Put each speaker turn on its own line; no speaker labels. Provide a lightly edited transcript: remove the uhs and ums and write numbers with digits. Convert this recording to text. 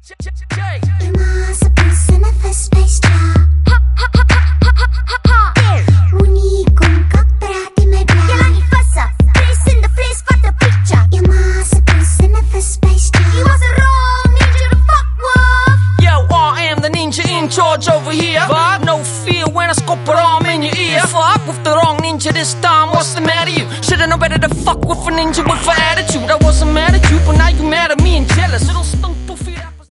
You must have been in the first place, Uni kung kaprati may bra. Kailangan ipasa, place in the place for the picture. You must have been in the first place, He was a wrong ninja to fuck with.
Yo, I am the ninja in charge over here. But no fear when I scope it arm in your ear. Fuck with the wrong ninja this time, what's the matter you? Should've known better to fuck with a ninja with an attitude. I wasn't mad at you, but now you mad at me and jealous. Little stunk